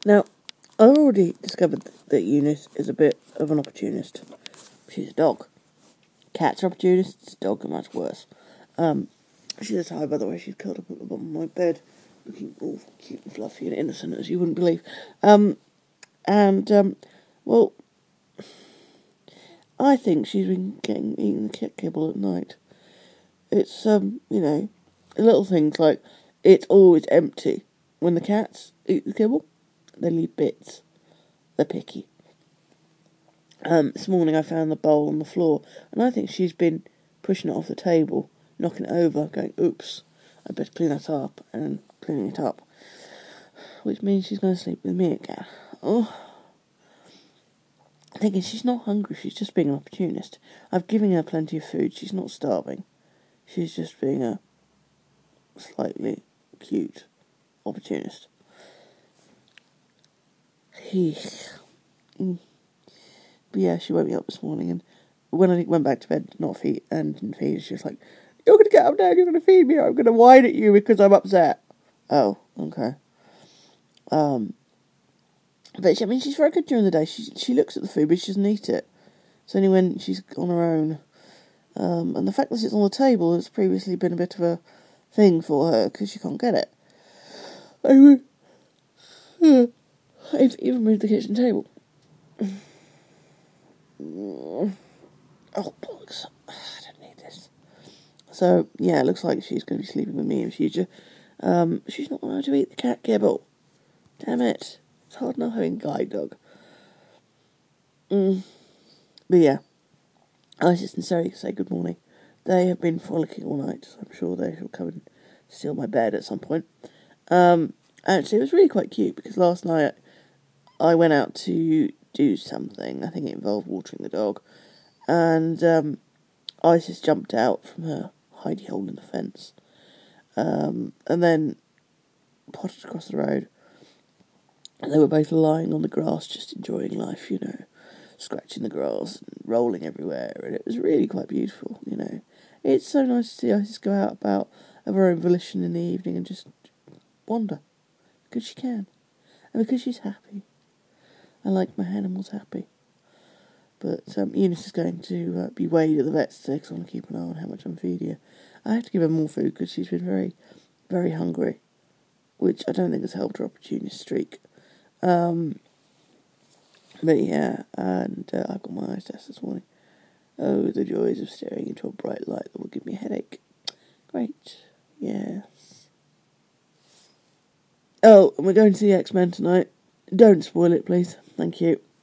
Now, I've already discovered that Eunice is a bit of an opportunist. She's a dog. Cats are opportunists, dogs are much worse. She's a Thai, by the way. She's curled up at the bottom of my bed, looking all cute and fluffy and innocent, as you wouldn't believe. Well, I think she's been eating the cat kibble at night. It's, little things like it's always empty. When the cats eat the kibble, they leave bits. They're picky. This morning I found the bowl on the floor, and I think she's been pushing it off the table, knocking it over, going, oops, I better clean that up, and cleaning it up. Which means she's going to sleep with me again. Oh. Thinking she's not hungry, she's just being an opportunist. I've given her plenty of food, she's not starving. She's just being a slightly cute opportunist. But yeah, she woke me up this morning, and when I went back to bed, not feed, and didn't feed, she was like, you're going to get up now, you're going to feed me, or I'm going to whine at you because I'm upset. Oh, okay. But she's very good during the day. She looks at the food, but she doesn't eat it. It's only when she's on her own. And the fact that it's on the table has previously been a bit of a thing for her, because she can't get it. I've even moved the kitchen table. Oh, bollocks. I don't need this. So, yeah, it looks like she's going to be sleeping with me in future. She's not allowed to eat the cat kibble. Damn it. It's hard enough having a guide dog. But yeah, Isis and Sari say good morning. They have been frolicking all night, so I'm sure they shall come and steal my bed at some point. Actually, it was really quite cute, because last night I went out to do something. I think it involved watering the dog. And Isis jumped out from her hidey hole in the fence. And then potted across the road. And they were both lying on the grass, just enjoying life, scratching the grass and rolling everywhere. And it was really quite beautiful, It's so nice to see Isis go out about of her own volition in the evening and just wander. Because she can. And because she's happy. I like my animals happy. But Eunice is going to be weighed at the vet's today, because I want to keep an eye on how much I'm feeding her. I have to give her more food because she's been very, very hungry, which I don't think has helped her opportunist streak. But yeah, and I've got my eyes test this morning. Oh, the joys of staring into a bright light that will give me a headache. Great, yes. Oh, and we're going to see X-Men tonight. Don't spoil it, please. Thank you.